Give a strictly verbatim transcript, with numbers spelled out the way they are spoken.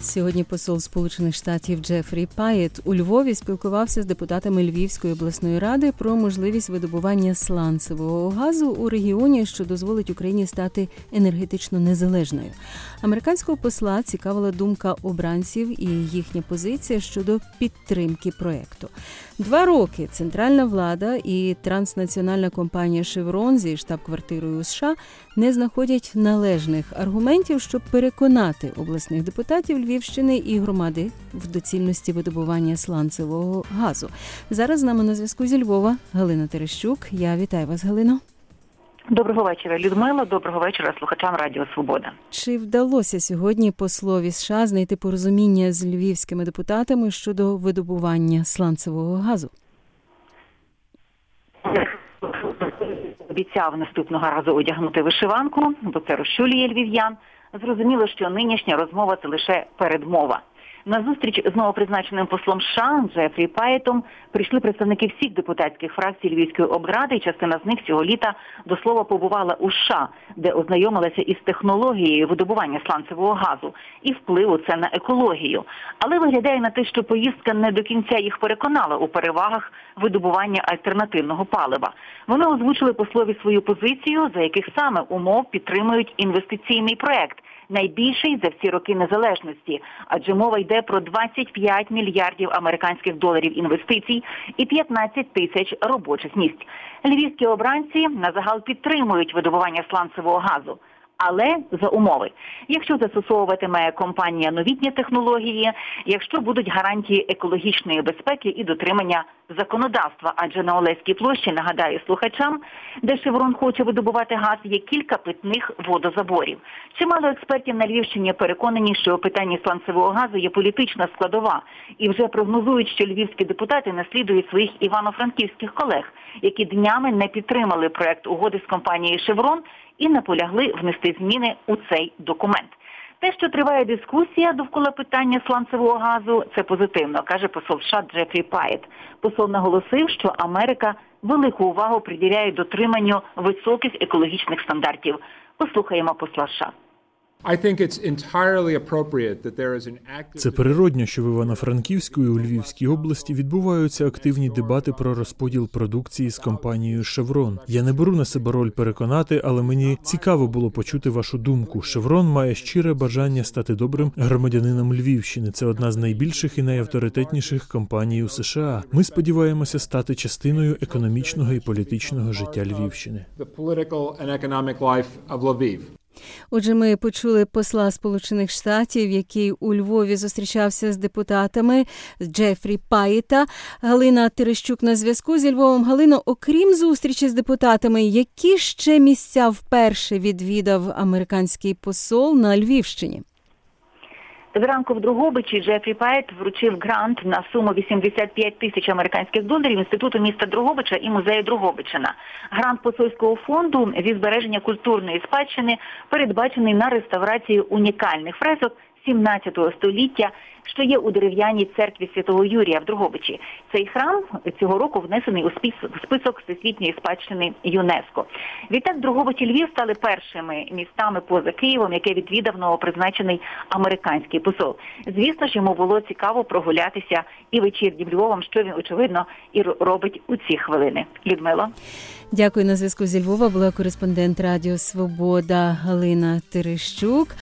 Сьогодні посол Сполучених Штатів Джефрі Паєт у Львові спілкувався з депутатами Львівської обласної ради про можливість видобування сланцевого газу у регіоні, що дозволить Україні стати енергетично незалежною. Американського посла цікавила думка обранців і їхня позиція щодо підтримки проєкту. Два роки центральна влада і транснаціональна компанія «Шеврон» зі штаб-квартирою у США не знаходять належних аргументів, щоб переконати обласних депутатів Львівщини і громади в доцільності видобування сланцевого газу. Зараз з нами на зв'язку зі Львова Галина Терещук. Я вітаю вас, Галино. Доброго вечора, Людмила. Доброго вечора слухачам Радіо Свобода. Чи вдалося сьогодні послові США знайти порозуміння з львівськими депутатами щодо видобування сланцевого газу? Обіцяв наступного разу одягнути вишиванку, бо це розчулює львів'ян. Зрозуміло, що нинішня розмова – це лише передмова. На зустріч з новопризначеним послом США Джефрі Паєтом прийшли представники всіх депутатських фракцій Львівської облради, і частина з них цього літа до слова побувала у США, де ознайомилася із технологією видобування сланцевого газу і впливу це на екологію. Але виглядає на те, що поїздка не до кінця їх переконала у перевагах видобування альтернативного палива. Вони озвучили послові свою позицію, за яких саме умов підтримують інвестиційний проект, найбільший за всі роки незалежності, адже мова йде про двадцять п'ять мільярдів американських доларів інвестицій і п'ятнадцять тисяч робочих місць. Львівські обранці на загал підтримують видобування сланцевого газу. Але за умови. Якщо застосовуватиме компанія новітні технології, якщо будуть гарантії екологічної безпеки і дотримання законодавства, адже на Олеській площі, нагадаю слухачам, де «Шеврон» хоче видобувати газ, є кілька питних водозаборів. Чимало експертів на Львівщині переконані, що у питанні сланцевого газу є політична складова, і вже прогнозують, що львівські депутати наслідують своїх івано-франківських колег, які днями не підтримали проект угоди з компанією «Шеврон» і наполягли внести зміни у цей документ. Те, що триває дискусія довкола питання сланцевого газу, це позитивно, каже посол США Джефрі Паєт. Посол наголосив, що Америка велику увагу приділяє дотриманню високих екологічних стандартів. Послухаємо посла США. Це природно, що в Івано-Франківську і у Львівській області відбуваються активні дебати про розподіл продукції з компанією «Шеврон». Я не беру на себе роль переконати, але мені цікаво було почути вашу думку. «Шеврон» має щире бажання стати добрим громадянином Львівщини. Це одна з найбільших і найавторитетніших компаній у США. Ми сподіваємося стати частиною економічного і політичного життя Львівщини. Отже, ми почули посла Сполучених Штатів, який у Львові зустрічався з депутатами Джефрі Паєта. Галина Терещук на зв'язку зі Львовом. Галино, окрім зустрічі з депутатами, які ще місця вперше відвідав американський посол на Львівщині? Зранку в Дрогобичі Джефрі Паєт вручив грант на суму вісімдесят п'ять тисяч американських доларів Інституту міста Дрогобича і музею Дрогобичина. Грант посольського фонду зі збереження культурної спадщини передбачений на реставрацію унікальних фресок сімнадцятого століття, що є у дерев'яній церкві Святого Юрія в Дрогобичі. Цей храм цього року внесений у список Всесвітньої спадщини ЮНЕСКО. Відтак Дрогобич і Львів стали першими містами поза Києвом, яке відвідав новопризначений американський посол. Звісно ж, йому було цікаво прогулятися і вечірнім Львовом, що він, очевидно, і робить у ці хвилини. Людмила. Дякую. На зв'язку зі Львова була кореспондент Радіо Свобода Галина Терещук.